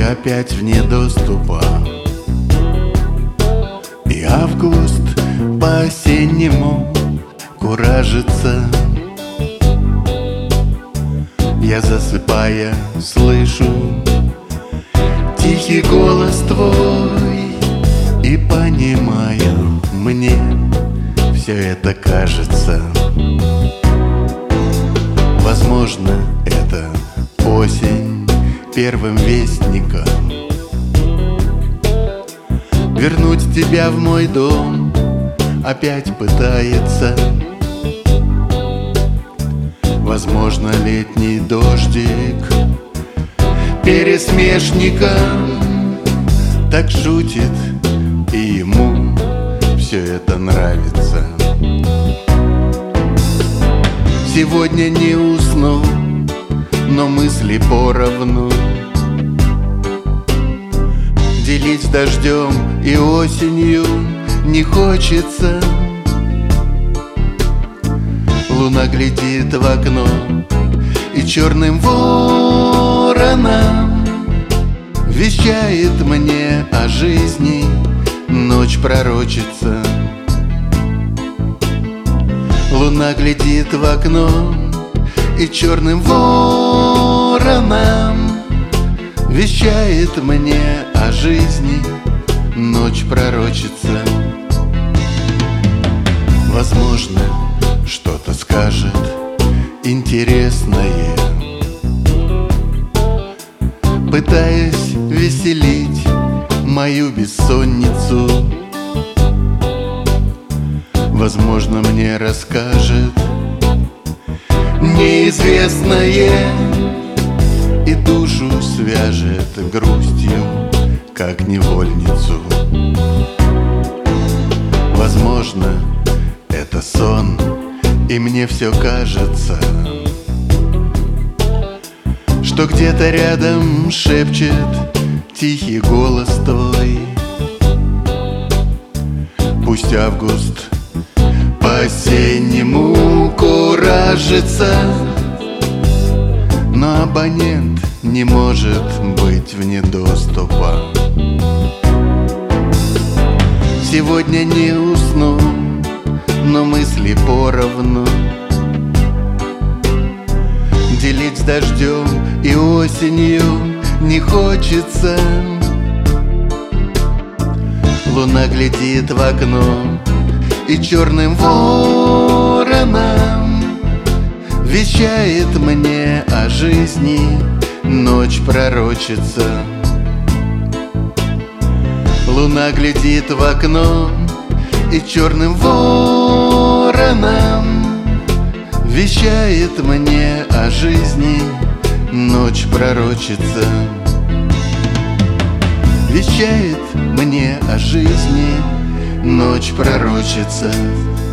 опять вне доступа. И август по-осеннему куражится. Я, засыпая, слышу тихий голос твой и понимаю, мне все это кажется. Возможно, это осень первым вестником вернуть тебя в мой дом опять пытается. Возможно, летний дождик пересмешником так шутит, и ему все это нравится. Сегодня не усну, но мысли поровну делить с дождем и осенью не хочется. Луна глядит в окно, и черным вороном вещает мне о жизни, ночь пророчится. Луна глядит в окно, и черным вороном вещает мне о жизни, ночь пророчится. Возможно, что-то скажет интересное, пытаясь веселить мою бессонницу. Возможно, мне расскажет неизвестное и душу свяжет грустью, как невольницу. Возможно, это сон, и мне все кажется, что где-то рядом шепчет тихий голос твой. Пусть август по-осеннему куражится, но абонент не может быть вне доступа. Сегодня не усну, но мысли поровну делить с дождем и осенью не хочется. Луна глядит в окно, и черным вороном вещает мне о жизни, ночь пророчится. Луна глядит в окно, и черным вороном вещает мне о жизни, ночь пророчится. Вещает мне о жизни, ночь пророчится.